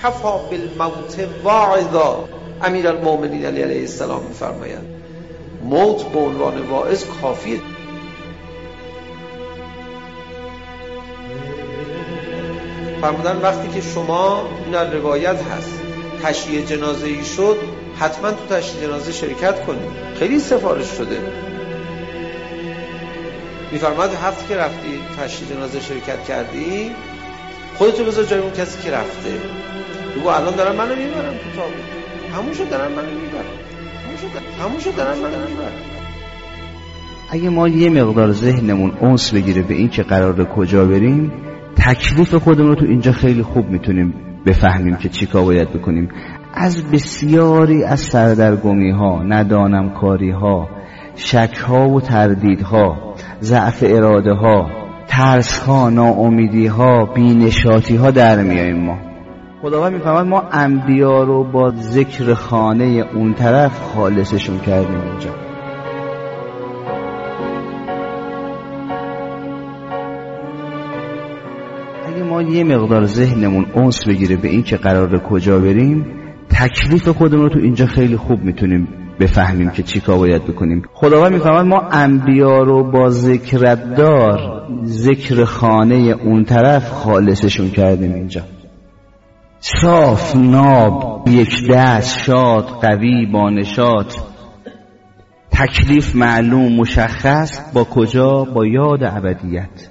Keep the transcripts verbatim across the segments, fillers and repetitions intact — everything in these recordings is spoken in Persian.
کفا بالموت واعظا. امیرالمومنین علی علیه السلام می‌فرمایند موت به عنوان واعظ کافیه. فرمودن وقتی که شما، این روایت هست، تشییع جنازه ای شد، حتما تو تشییع جنازه شرکت کنید. خیلی سفارش شده. میفرماد هفت که رفتی تشییع جنازه شرکت کردی، خودتو بذار جای اون کسی که رفته. بگو الان دارن منو میبرن تو تابوت، همون شد دارن منو میبرن، همون شد دارن منو میبرن. اگه ما یه مقدار ذهنمون انس بگیره به این که قراره کجا بریم، تکلیف خودمون رو تو اینجا خیلی خوب میتونیم بفهمیم که چی کار باید بکنیم. از بسیاری از سردرگمی ها، ندانم کاری ها، شک ها و تردید ها، ضعف اراده ها، ترس ها، ناامیدی ها، بی‌نشاطی ها در میاییم. ما خداوند میفهمد ما انبیا رو با ذکر خانه اون طرف خالصشون کردیم اینجا. اگه ما یه مقدار ذهنمون انس بگیره به این که قراره کجا بریم، تکلیف خودمون رو تو اینجا خیلی خوب میتونیم بفهمیم که چی کار باید بکنیم. خداوند میفهمد ما انبیا رو با ذکرتدار، ذکر خانه اون طرف خالصشون کردیم اینجا. صاف، ناب، یک دست، شاد، قوی، با نشاط، تکلیف معلوم مشخص، با کجا؟ با یاد ابدیت.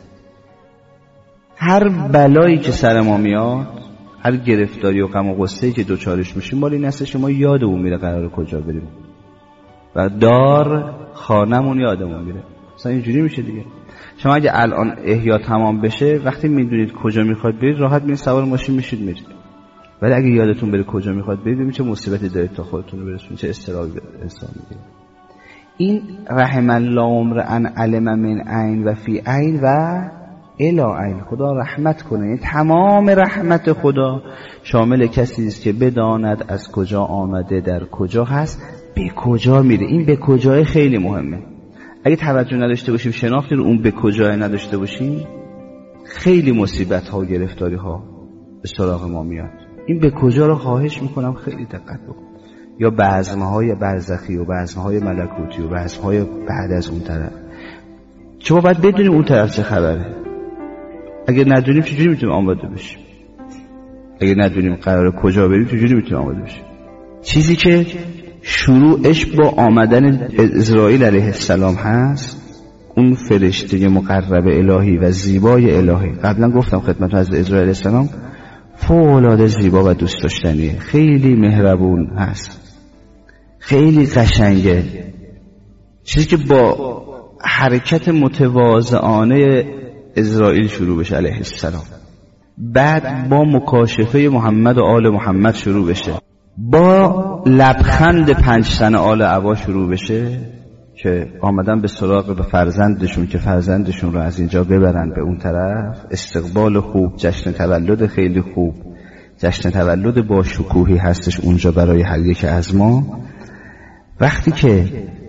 هر بلایی که سر ما میاد، هر گرفتاری و غم و غصه‌ای که دوچارش میشیم، مال این هست شما یادمون میره قراره کجا بریم و دار خانمون یادمون میره. مثلا اینجوری میشه دیگه. شما اگه الان احیا تمام بشه، وقتی میدونید کجا میخواد برید، راحت میرید سوار ماشین میشید میرید. ولی اگه یادتون بره کجا میخواد برید، ببینید چه مصیبتی دارید تا خودتون رو برسونید، چه استرابی انسان میگیره. این رحم الله عمر ان علم من عین و فی عین و الی عین. خدا رحمت کنه. این تمام رحمت خدا شامل کسی است که بداند از کجا آمده، در کجا هست، به کجا میره. این به کجای خیلی مهمه. اگه توجه نداشته باشیم، شناختی رو اون به کجای نداشته باشیم، خیلی مصیبت ها و گرفتاری ها به سراغ ما میاد. این به کجا رو خواهش میکنم خیلی دقت بکن. یا بزمهای برزخی و بزمهای ملکوتی و بزمهای بعد از اون طرف. شما باید بدونیم اون طرف چه خبره. اگه ندونیم چجوری میتونیم آماده بشیم؟ اگه ندونیم قراره کجا بریم، چجوری میتونیم آماده بشیم؟ چیزی که شروعش با آمدن اسرائیل علیه السلام هست، اون فرشته مقرب الهی و زیبای الهی. قبلا گفتم خدمتتون از اسرائیل علیه السلام فوق‌العاده زیبا و دوست داشتنیه، خیلی مهربون هست، خیلی قشنگه. چیزی که با حرکت متواضعانه اسرائیل شروع بشه علیه السلام، بعد با مکاشفه محمد و آل محمد شروع بشه، با لبخند پنج تن آل عبا شروع بشه که آمدن به سراغ به فرزندشون که فرزندشون رو از اینجا ببرن به اون طرف. استقبال خوب، جشن تولد خیلی خوب، جشن تولد با شکوهی هستش اونجا برای هر یک از ما. وقتی که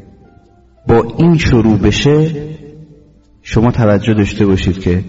با این شروع بشه، شما توجه داشته باشید که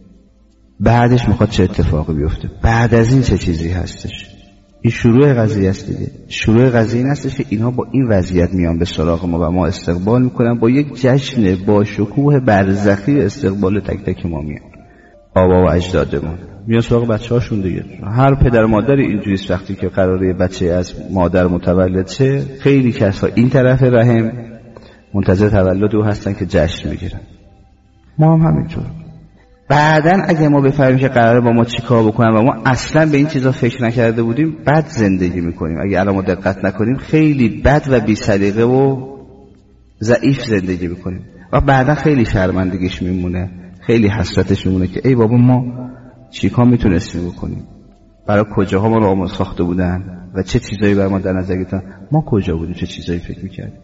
بعدش میخواد چه اتفاقی بیفته، بعد از این چه چیزی هستش. این شروع قضیه است دیگه. شروع قضیه این هستش که اینها با این وضعیت میان به سراغ ما و ما استقبال میکنن، با یک جشن با شکوه برزخی استقبال تک تک ما میان. آبا و اجدادمون میان سراغ بچه هاشون دیگه. هر پدر مادری اینجوریست وقتی که قراره بچه از مادر متولد شه، خیلی کسا این طرف رحم منتظر تولد او هستن که جشن میگیرن. ما هم همینطور. بعدن اگه ما بفهمیم که قراره با ما چیکار بکنن و ما اصلا به این چیزا فکر نکرده بودیم، بد زندگی میکنیم. اگه الان ما دقت نکنیم، خیلی بد و بی سلیقه و ضعیف زندگی میکنیم و بعدا خیلی شرمندگیش میمونه، خیلی حسرتش میمونه که ای بابا ما چیکار میتونستیم بکنیم، برای کجاها ما رو آماده ساخته بودن و چه چیزایی برای ما در نظر گرفتن، ما کجا بودیم، چه چیزایی فکر میکردیم.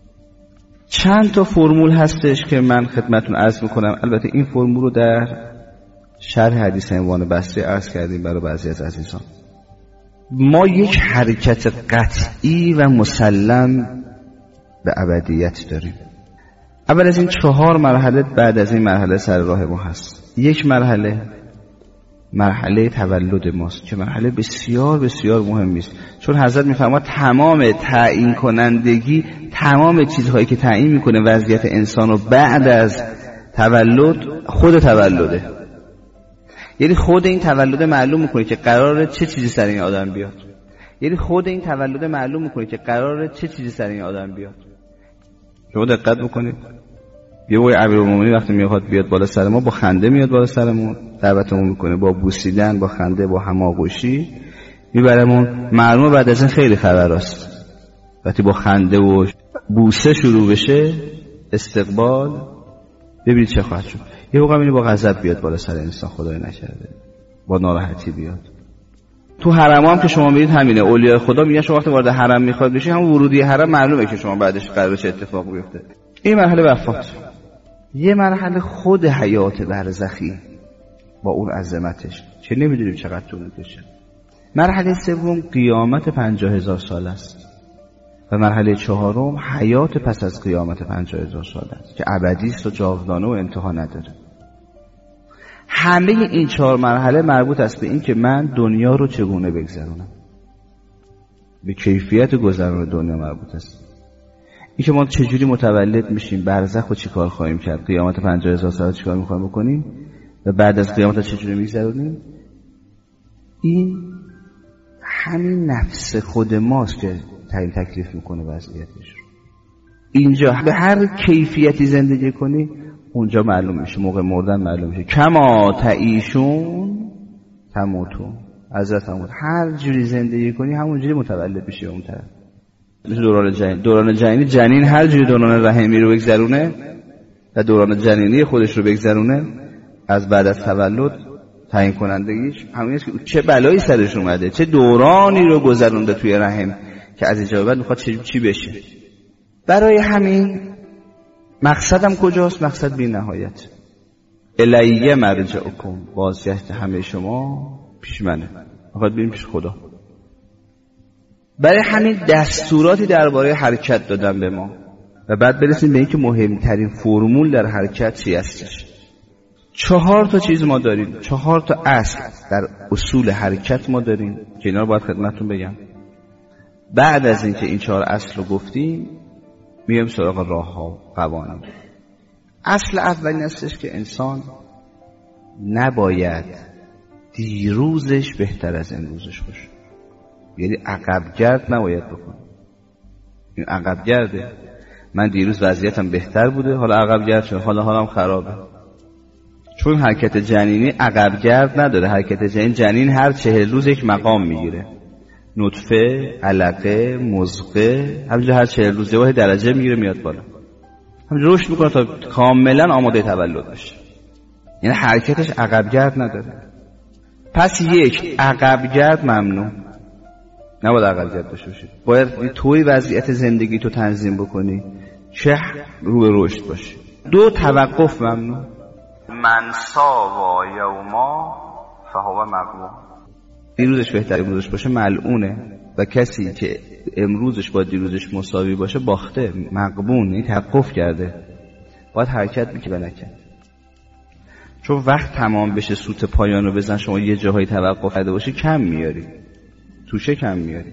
چند تا فرمول هستش که من خدمتتون عرض میکنم. البته این فرمول رو در شرح حدیث عنوان بسری عرض کردیم برای بعضی از عزیزان. ما یک حرکت قطعی و مسلم به ابدیت داریم. اول از این چهار مرحله بعد از این مرحله سر راه ما هست. یک مرحله مرحله تولد ماست که مرحله بسیار بسیار مهمی است، چون حضرت میفرماد تمام تعیین کنندگی، تمام چیزهایی که تعیین میکنه وضعیت انسان رو بعد از تولد خود تولده. یعنی خود این تولد معلوم میکنه که قراره چه چیزی سر این آدم بیاد. یعنی خود این تولد معلوم میکنه که قراره چه چیزی سر این آدم بیاد. شما دقت بکنید، یه وای امیرالمومنین وقتی میخواد بیاد بالا سر ما با خنده میاد بالا سرمون، دعوتمون میکنه با بوسیدن، با خنده، با هماغوشی میبرمون. معلومه بعد از این خیلی خبراست. وقتی با خنده و بوسه شروع بشه استقبال، ببینید چه خواهد شد. یه موقع اینو با غضب بیاد بالا سر انسان، خدای نکرده با ناراحتی بیاد. تو حرم هم که شما میرید همینه، اولیاء خدا میگن شما وقتی وارد حرم میخواد بشی، هم ورودی حرم معلومه که شما بعدش قراره چه اتفاق بیفته. این مرحله وفات. یه مرحله خود حیات برزخی با اون عظمتش که نمیدونیم چقدر طول میکشه. مرحله سوم قیامت پنجاه هزار سال است و مرحله چهارم حیات پس از قیامت پنجاه هزار سال است که ابدی است و جاودانه و انتها نداره. همه این چهار مرحله مربوط است به این که من دنیا رو چگونه بگذرونم، به کیفیت گذران دنیا مربوط است. این که ما چجوری متولد میشیم، برزخ رو چی کار خواهیم کرد، قیامت پنجاه هزار سال چی کار میخوایم بکنیم و بعد از قیامت چجوری میگذرونیم، این همین نفس خود ماست که تعیین تکلیف میکنه وضعیتش رو. اینجا به هر کیفیتی زندگی کنی اونجا معلوم میشه، موقع مردن معلوم میشه. کما تعیشون تموتون. حضرت هم هر جوری زندگی کنی همون جوری متولد بشی اون طرف. مثل دوران جنین. دوران جنینی جنین هر جوری دوران رحمی رو بگذرونه و دوران جنینی خودش رو بگذرونه از بعد از تولد تعیین کنندگیش همین است که چه بلایی سرش اومده، چه دورانی رو گذرونده توی رحم که از اینجا بعد میخواد چی بشه. برای همین مقصدم کجاست؟ مقصد بی نهایت. الیه مرجعکم، بازگشت همه شما پیش منه، میخواد بریم پیش خدا. برای همین دستوراتی درباره حرکت دادم به ما و بعد برسیم به اینکه مهمترین فرمول در حرکت چی هستش. چهار تا چیز ما داریم، چهار تا اصل در اصول حرکت ما داریم که اینا رو باید خدمتتون بگم. بعد از اینکه این چهار اصل رو گفتیم میایم سراغ راه ها، قوانین. اصل اولین هستش که انسان نباید دیروزش بهتر از امروزش باشه، یعنی عقبگرد نباید بکنه. این عقبگرده، من دیروز وضعیتم بهتر بوده حالا عقبگرد شدم، حالا حالم خرابه. چون حرکت جنینی عقبگرد نداره. حرکت جنین جنین هر چهل روز یک مقام میگیره، نطفه، علقه، مضغه، همینجا هر چهل روز یه درجه میگیره میاد بالا، همینجا رشد میکنه تا کاملا آماده تولد بشه. یعنی حرکتش عقبگرد نداره. پس یک، عقبگرد ممنوع، نباید عقبگرد داشته باشی. باید توی وضعیت زندگی تو تنظیم بکنی چه رو به رشد باشی. دو، توقف ممنوع. من ساوا یوما فهو مغبون. دیروزش بهتر امروزش باشه ملعونه و کسی که امروزش با دیروزش مساوی باشه باخته، مغبون، این توقف کرده. باید حرکت میکنه نکنه. چون وقت تمام بشه سوت پایانو بزن شما یه جاهای توقف کرده باشی کم میاری، توشه کم میاری.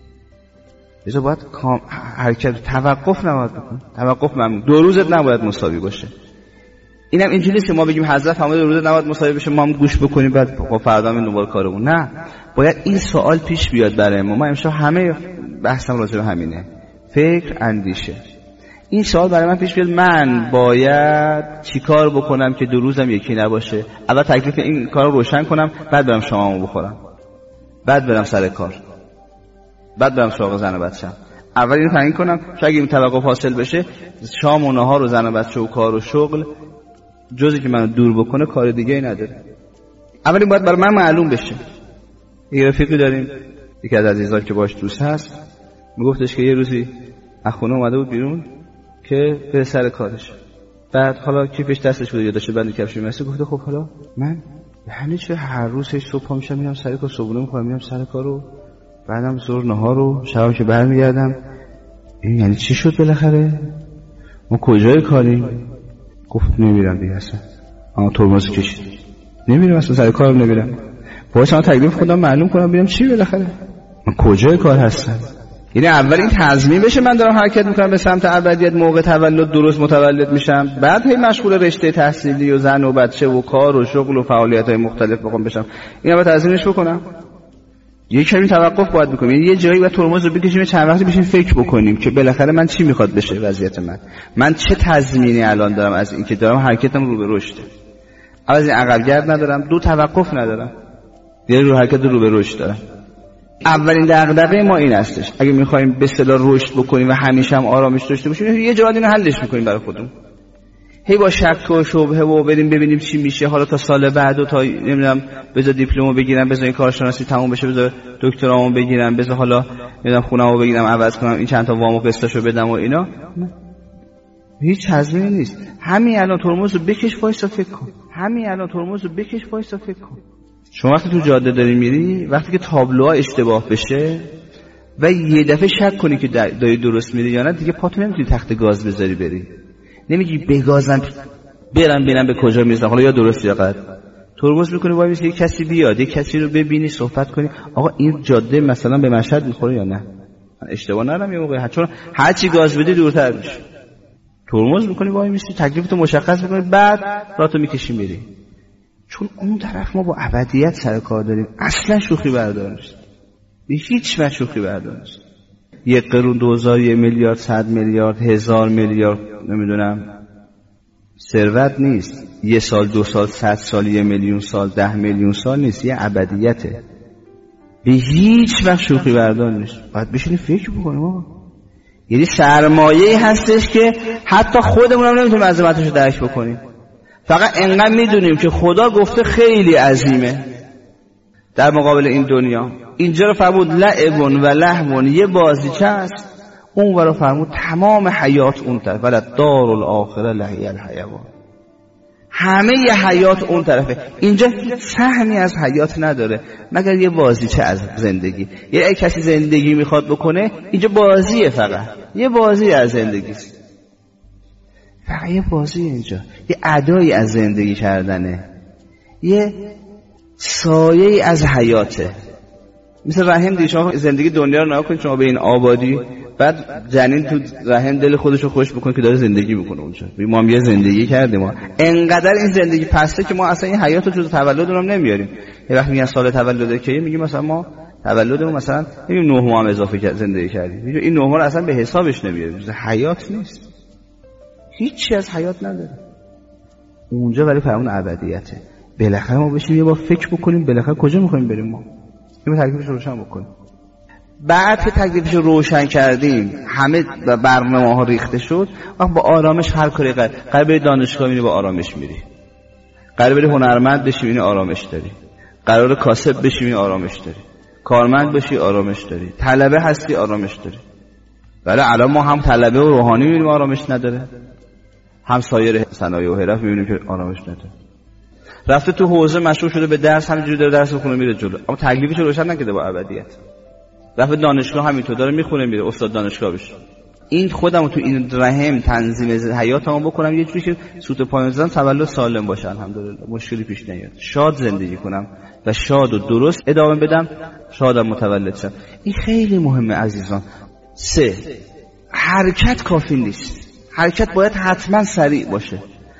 لذا باید کام... حرکت توقف نباید بکن. توقف ممنوع. دو روزت نباید مساوی باشه. اینم اینجوری نیست که ما بگیم حضرت فرمود دو روزت نباید مساوی بشه ما هم گوش بکنیم بعد با فردا هم دوباره کارمون. نه، باید این سوال پیش بیاد برای ما. ما امشب همه بحثم راجع به همینه، فکر، اندیشه. این سوال برای من پیش بیاد من باید چیکار بکنم که دو روزم یکی نباشه. اول تکلیف این کارو روشن کنم، بعد برم شاممو بخورم، بعد برم سر کار، بعد برم سراغ زن و بچه‌م. اول اینو تعیین کنم که اگه این توقف حاصل بشه شام و نهار و زن و بچه و کار و شغل جزی که منو دور بکنه کار دیگه ای نداره. اول این باید برای من معلوم بشه. یه رفیقی داریم یکی از عزیزان که باش دوست هست میگفتش که یه روزی از خونه اومده بود بیرون که به سر کارش، بعد حالا کیفش دستش بود یادش بند کفش می‌مسه. گفته خب حالا من یعنی چه هر روز هیچ صبح پا میشم میرم سر کار، صبحونه میخورم میرم سر کارو، بعدم ظهر نهار رو شبم که برمیگردم، این یعنی چی شد بالاخره؟ ما کجای کاریم؟ گفت نمیرم دیگه اصلا. اما ترمز کشید. نمیرم اصلا سر کارم نمیرم. باید شما تکلیف خودم معلوم کنم ببینم چی بالاخره من کجای کار هستم. یعنی اول این تضمین بشه من دارم حرکت میکنم به سمت ابدیت، موقع تولد درست متولد میشم، بعد هی مشغول رشته تحصیلی و زن و بچه و کار و شغل و فعالیت‌های مختلف بخوام بشم، اینا باید تضمینش بکنم. یه کمی توقف باید بکنیم، یعنی یه جایی باید ترمز رو بکشیم چند وقتی بشیم فکر بکنیم که بالاخره من چی میخواد بشه وضعیت من، من چه تضمینی الان دارم از اینکه دارم حرکتم رو به رشده. اول از این عقب‌گرد ندارم، دو توقف ندارم، یه رو حرکت رو به رشد دارم. اولین دغدغه ما این هستش اگه می‌خوایم به اصطلاح رشد بکنیم و همیشه هم آرامش داشته باشیم، یه جایی اینو حلش می‌کنیم برای خودمون. هی با شک و شبهه و بریم ببینیم چی میشه، حالا تا سال بعد و تا نمیدونم بذار دیپلمو بگیرم، بذار این کارشناسی تموم بشه، بذار دکترامو بگیرم، بذار حالا نمیدونم خونه‌مو بگیرم عوض کنم، این چند تا وامو قسطاشو بدم و اینا. هیچ تضمینی نیست. همین الان ترمز رو بکش وایسا فکر کن. همین الان ترمز رو بکش وایسا فکر کن. شما وقتی تو جاده داری میری، وقتی که تابلوها اشتباه بشه و یه دفعه شک کنی که داری درست میری یا نه، دیگه پاتو نمیتونی تخت گاز بذاری بری. نمیگی بگازم برم ببینم به کجا میرسم، حالا یا درست یا غلط. ترمز میکنی وای میسی یک کسی بیاد، یک کسی رو ببینی، صحبت کنی، آقا این جاده مثلا به مشهد میخوره یا نه، من اشتباه نرم یه موقع، چون هر چی گاز بدی دورتر میشه. ترمز میکنی وای میسی، تکلیفتو مشخص میکنی، بعد راتو میکشی میری. چون اون طرف ما با ابدیت سر کار داریم، اصلا شوخی بردار نیست، به هیچ وجه شوخی بردار نیست. یک قرون دوزار، یک میلیارد، صد میلیارد، هزار میلیارد، نمیدونم ثروت نیست. یه سال، دو سال، صد سال، یه میلیون سال، ده میلیون سال نیست، یه ابدیته. به هیچ وجه شوخی بردار نیست. باید بشینی فکر بکنیم آقا. یعنی سرمایه‌ای هستش که حتی خودمون هم نمیتونیم عظمتش رو درک بکنیم. فقط انقدر میدونیم که خدا گفته خیلی عظیمه در مقابل این دنیا. اینجا رو فرمود لعبون و لهون، یه بازیچه است. اون رو فرمود تمام حیات اون طرف، ولی دار الاخره لهی الحیوان، همه ی حیات اون طرفه. اینجا هیچ سهمی از حیات نداره مگر یه بازیچه از زندگی. یه کسی زندگی میخواد بکنه، اینجا بازیه، فقط یه بازی از زندگیست، فقط یه بازی. اینجا یه ادایی از زندگی کردنه، یه سایه‌ای از حیاته. مثل رحم دی، شما زندگی دنیا رو نگاه کنید، شما به این آبادی، بعد جنین تو رحم دل خودش رو خوش بکنه که داره زندگی میکنه اونجا. ما هم یه زندگی کردیم، ما انقدر این زندگی پسته که ما اصلا این حیات رو جز تولد رو هم نمیاریم. یه وقت میگن سال تولد کی، میگیم مثلا ما تولدمون مثلا میگیم نه ماه هم اضافه کرد زندگی کردیم. این نه ماه رو اصلا به حسابش نمیاریم، حیات نیست، هیچی از حیات نداره اونجا، ولی فرمون ابدیته. بالاخره ما بشیم یه بار فکر بکنیم بالاخره کجا میخوایم بریم، ما اینو تکلیفش روشن بکنیم. بعد که تکلیفش رو روشن کردیم، همه برنامه‌ها ریخته شد، وقت با آرامش هر کاری قرار قرار بری دانشگاه میری با آرامش میری، قرار بری هنرمند بشی این آرامش داری، قرار کاسب بشی این آرامش داری، کارمند بشی آرامش داری، طلبه هستی آرامش داری. ولی الان ما هم طلبه و روحانی میبینیم آرامش نداره، هم سایر صنایع و حرف میبینیم که آرامش نداره. رفته تو حوزه مشغول شده به درس، همینجوری داره درس میخونه میره جلو، اما تکلیفش رو روشن نکرده با ابدیت. رفته دانشگاه همینطور داره میخونه میره استاد دانشگاه بشه. این خودمو تو این رحم تنظیم حیاتمو بکنم یه جوری که سوت پایان زدم تولد سالم باشه، الحمدلله مشکلی پیش نیاد، شاد زندگی کنم و شاد و درست ادامه بدم، شادم متولد شم. این خیلی مهمه عزیزان. سه، حرکت کافی نیست، حرکت باید حتما سریع باشه.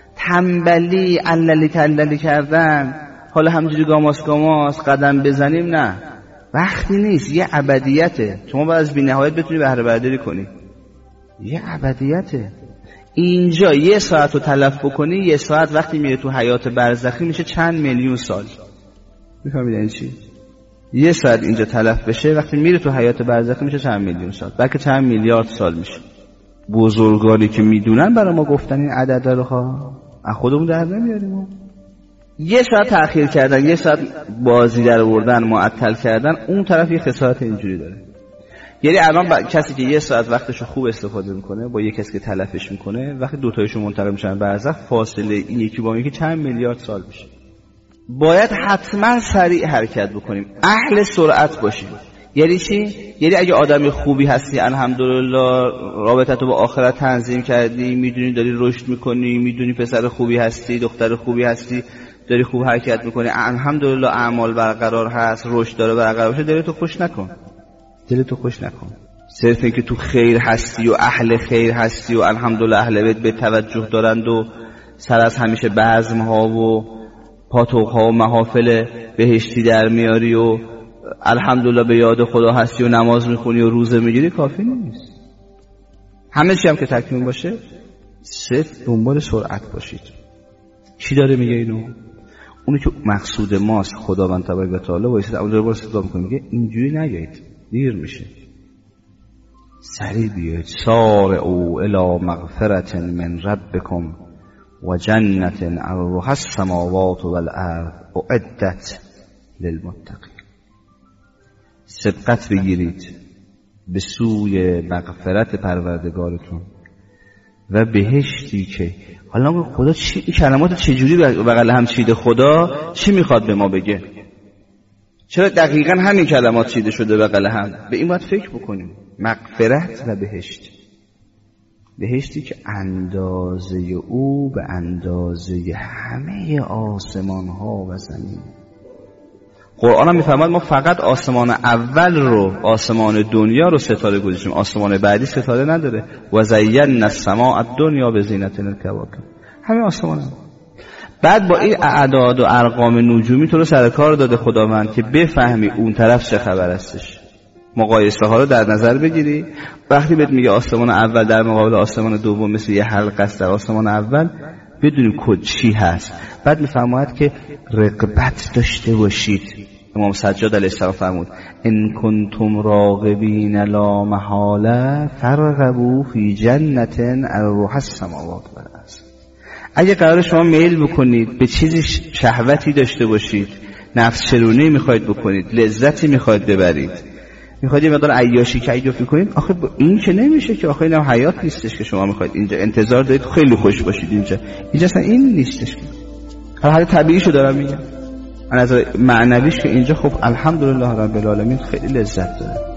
تنبلی عللی کللی کردن، حالا همجوری گاماس گاماس قدم بزنیم، نه، وقتی نیست. یه ابدیته، شما باید از بی‌نهایت بتونی بهره برداری کنی، یه ابدیته. اینجا یه ساعت رو تلف بکنی، یه ساعت وقتی میره تو حیات برزخی میشه چند میلیون سال. میفهمید این چی؟ یه ساعت اینجا تلف بشه وقتی میره تو حیات برزخی میشه چند میلیون سال، بلکه چند میلیارد سال میشه. بزرگانی که میدونن برای ما گفتن این عدد رو ها، از خودمون در نمیاریم. یه ساعت تأخیر کردن، یه ساعت بازی در آوردن، معطل کردن، اون طرف یه خسارت اینجوری داره. یعنی الان با... کسی که یه ساعت وقتشو خوب استفاده میکنه با یه کسی که تلفش میکنه، وقتی دو تایشون منتقل میشن برزخ، فاصله این یکی با یکی چند میلیارد سال میشه. باید حتما سریع حرکت بکنیم، اهل سرعت باشیم. یعنی چی؟ یعنی اگه آدم خوبی هستی، الحمدلله رابطتو با آخرت تنظیم کردی، میدونی داری رشد میکنی، میدونی پسر خوبی هستی، دختر خوبی هستی، داری خوب حرکت میکنی، الحمدلله اعمال برقرار هست، رشد داره برقرار باشه، دلتو خوش نکن، دلتو خوش نکن. صرف اینکه تو خیر هستی و اهل خیر هستی و الحمدلله اهل بیت به توجه دارند و سر از همیشه بزم ها و پاتوق ها و محافل بهشتی در میاری و الحمدلله به یاد خدا هستی و نماز میخونی و روزه میگیری، کافی نیست. همه چی هم که تکمیل باشه، صرف دنبال سرعت باشید. چی داره میگه اینو؟ اونی که مقصود ماست خداوند تبارک و تعالی وایسید اونجا رو استفاده میکنه، میگه اینجوری نگید، دیر میشه، سریع بیاید. سارعوا الی مغفرة من ربکم و جنت عرضها السماوات والارض اعدت للمتقین. سبقت بگیرید به سوی مغفرت پروردگارتون و بهشتی که حالا خدا چی این کلمات چجوری بغل هم چیده؟ خدا چی میخواد به ما بگه؟ چرا دقیقاً همین کلمات چیده شده بغل هم؟ به این باید فکر بکنیم. مغفرت و بهشت، بهشتی که اندازه او به اندازه همه آسمان ها و زمین. قرآن هم میفرماید ما فقط آسمان اول رو، آسمان دنیا رو ستاره گذاشتیم، آسمان بعدی ستاره نداره. و زینا السماء الدنیا بزینة الکواکب، همین آسمان هم. بعد با این اعداد و ارقام نجومی تو رو سر کار داده خداوند که بفهمی اون طرف چه خبر هستش، مقایسه ها رو در نظر بگیری. وقتی بهت میگه آسمان اول در مقابل آسمان دوم مثل یه حلقه است در آسمان اول، بدونیم کد چی هست. بعد میفرماید که رغبت داشته باشید. امام سجاد علیه السلام فرمود ان کنتم راغبین لا محاله فرغبوا فی جنة عرضها السماوات والارض. اگه قرار شما میل بکنید به چیزی شهوتی داشته باشید، نفس چرونی میخواید بکنید، لذتی میخواید ببرید، میخواید یه مقدار عیاشی کیفی کنید، آخه این که نمیشه که، آخه اینم حیات نیستش که شما میخواید اینجا انتظار دارید خیلی خوش باشید. اینجا اینجا اصلا این نیستش. هر حال طبیعیشو دارم میگم، از معنویش که اینجا خب الحمدلله رب العالمین خیلی لذت داره.